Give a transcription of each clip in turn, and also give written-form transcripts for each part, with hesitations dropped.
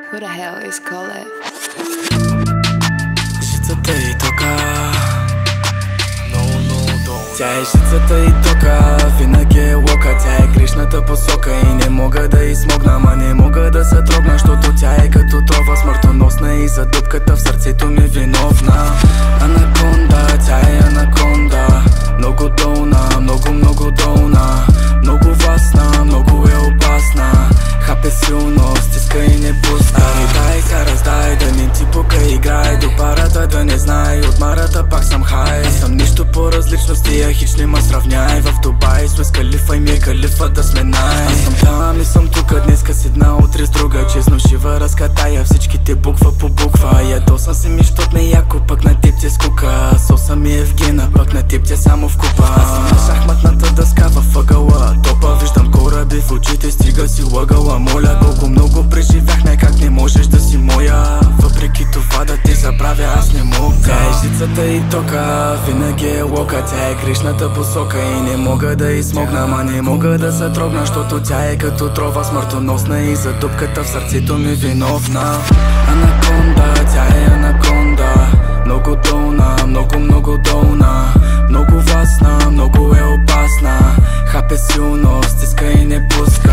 Who the hell is Kole? Жицата и тока, тя е жицата и тока, винаги е лока. Тя е грешната посока и не мога да измогна, ма не мога да се трогна, защото тя е като трова, смъртоносна и за дупката в сърцето ми виновна. Анаконда, тя е анаконда, много долна, много долна, много властна, много е опасна. Хапе силно, стиска и не пуска. Дай се раздай, да не ти пука, играй до парата, да не знае. От марата пак съм хай. Не съм нищо по-различно с тия хич, не ма сравняй. В Дубай сме с калифа и ми е калифа да сме най. Аз съм там и съм тука, днеска с една, утре с друга. Честно шива разкатая всичките буква по буква. Ядосам се ми, щот ме яко, пък на теб те скука. Соса ми е в гена, пък на теб те само в купа. Аз съм на шахматната дъска в ъгъла топа, виждам кораби в очите, стига си лъгала. Моля, колко много преживяхме, как не можеш да си моя. Въпреки това да те забравя, аз не мога. Тя е жицата и тока, винаги е лока. Тя е грешната посока и не мога да измогна, ма не мога да се трогна, защото тя е като трова, смъртоносна и за дупката в сърцето ми виновна. Анаконда, тя е анаконда, много долна, много долна, много властна, много е опасна. Хапе силно, стиска и не пуска.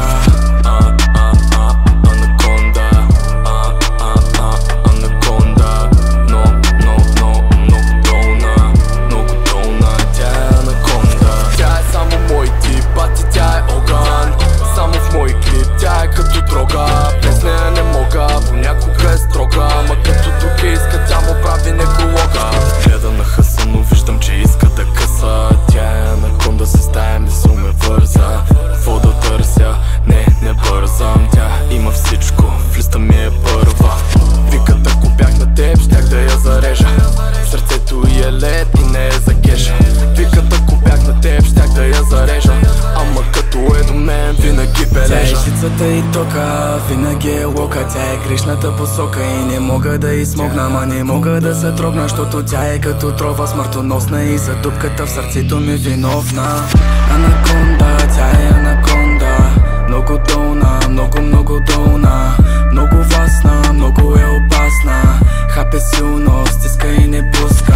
Тя е жицата и тока, винаги е лока. Тя е грешната посока и не мога да измогна, ма не мога да се трогна, защото тя е като трова, смъртоносна и за дупката в сърцето ми виновна. Анаконда, тя е анаконда, много долна, много долна, много властна, много е опасна. Хапе силно, стиска и не пуска.